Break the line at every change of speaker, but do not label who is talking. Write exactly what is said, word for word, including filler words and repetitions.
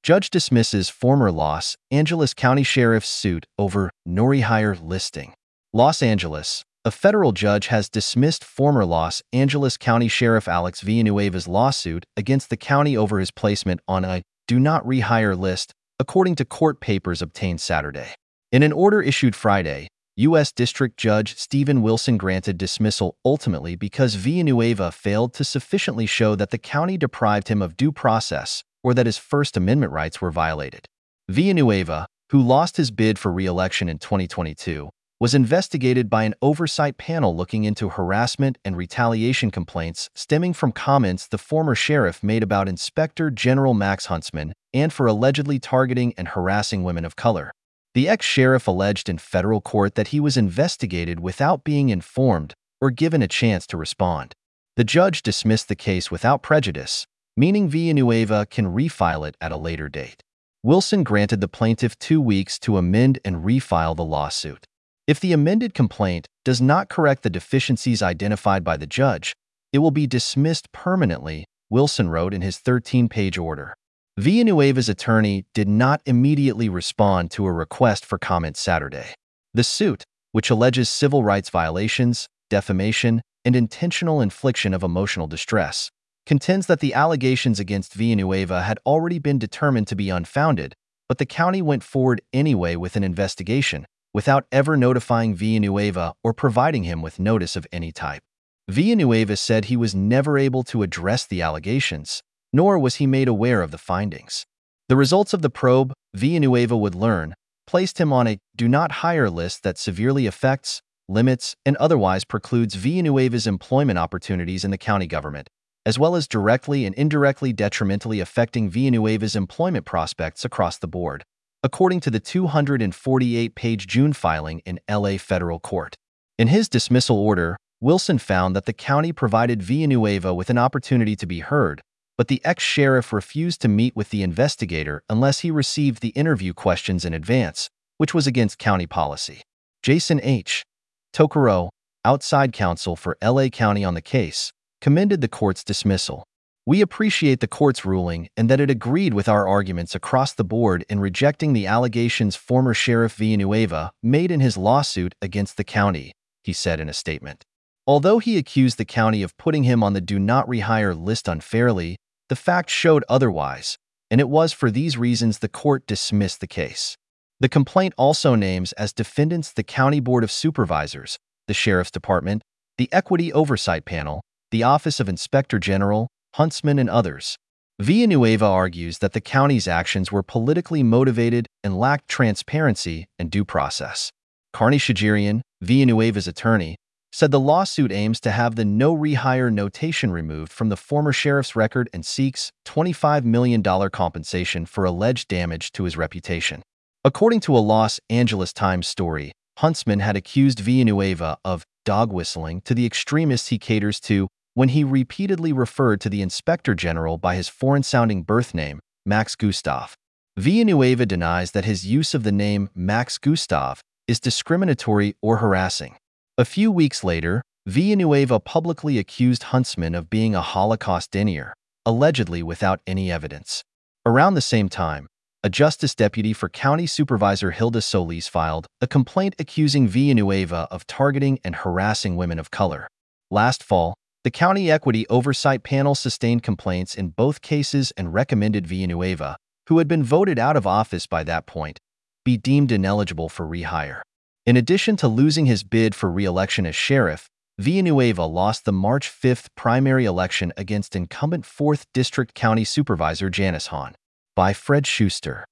Judge dismisses former Los Angeles County Sheriff's suit over no rehire listing. Los Angeles. A federal judge has dismissed former Los Angeles County Sheriff Alex Villanueva's lawsuit against the county over his placement on a do not rehire list, according to court papers obtained Saturday. In an order issued Friday, U S District Judge Stephen Wilson granted dismissal ultimately because Villanueva failed to sufficiently show that the county deprived him of due process or that his First Amendment rights were violated. Villanueva, who lost his bid for re-election in twenty twenty-two, was investigated by an oversight panel looking into harassment and retaliation complaints stemming from comments the former sheriff made about Inspector General Max Huntsman and for allegedly targeting and harassing women of color. The ex-sheriff alleged in federal court that he was investigated without being informed or given a chance to respond. The judge dismissed the case without prejudice, meaning Villanueva can refile it at a later date. Wilson granted the plaintiff two weeks to amend and refile the lawsuit. If the amended complaint does not correct the deficiencies identified by the judge, it will be dismissed permanently, Wilson wrote in his thirteen-page order. Villanueva's attorney did not immediately respond to a request for comment Saturday. The suit, which alleges civil rights violations, defamation, and intentional infliction of emotional distress, contends that the allegations against Villanueva had already been determined to be unfounded, but the county went forward anyway with an investigation, without ever notifying Villanueva or providing him with notice of any type. Villanueva said he was never able to address the allegations, nor was he made aware of the findings. The results of the probe, Villanueva would learn, placed him on a do not hire list that severely affects, limits, and otherwise precludes Villanueva's employment opportunities in the county government, as well as directly and indirectly detrimentally affecting Villanueva's employment prospects across the board, according to the two hundred forty-eight page June filing in L A federal court. In his dismissal order, Wilson found that the county provided Villanueva with an opportunity to be heard, but the ex-sheriff refused to meet with the investigator unless he received the interview questions in advance, which was against county policy. Jason H. Tokoro, outside counsel for L A County on the case, commended the court's dismissal. We appreciate the court's ruling and that it agreed with our arguments across the board in rejecting the allegations former Sheriff Villanueva made in his lawsuit against the county, he said in a statement. Although he accused the county of putting him on the do not rehire list unfairly, the facts showed otherwise, and it was for these reasons the court dismissed the case. The complaint also names as defendants the County Board of Supervisors, the Sheriff's Department, the Equity Oversight Panel, the Office of Inspector General, Huntsman, and others. Villanueva argues that the county's actions were politically motivated and lacked transparency and due process. Carney Shajarian, Villanueva's attorney, said the lawsuit aims to have the no rehire notation removed from the former sheriff's record and seeks twenty-five million dollars compensation for alleged damage to his reputation. According to a Los Angeles Times story, Huntsman had accused Villanueva of dog whistling to the extremists he caters to when he repeatedly referred to the Inspector General by his foreign-sounding birth name, Max Gustav. Villanueva denies that his use of the name Max Gustav is discriminatory or harassing. A few weeks later, Villanueva publicly accused Huntsman of being a Holocaust denier, allegedly without any evidence. Around the same time, a Justice Deputy for County Supervisor Hilda Solis filed a complaint accusing Villanueva of targeting and harassing women of color. Last fall, the County Equity Oversight Panel sustained complaints in both cases and recommended Villanueva, who had been voted out of office by that point, be deemed ineligible for rehire. In addition to losing his bid for re-election as sheriff, Villanueva lost the March fifth primary election against incumbent fourth District County Supervisor Janice Hahn. By Fred Schuster.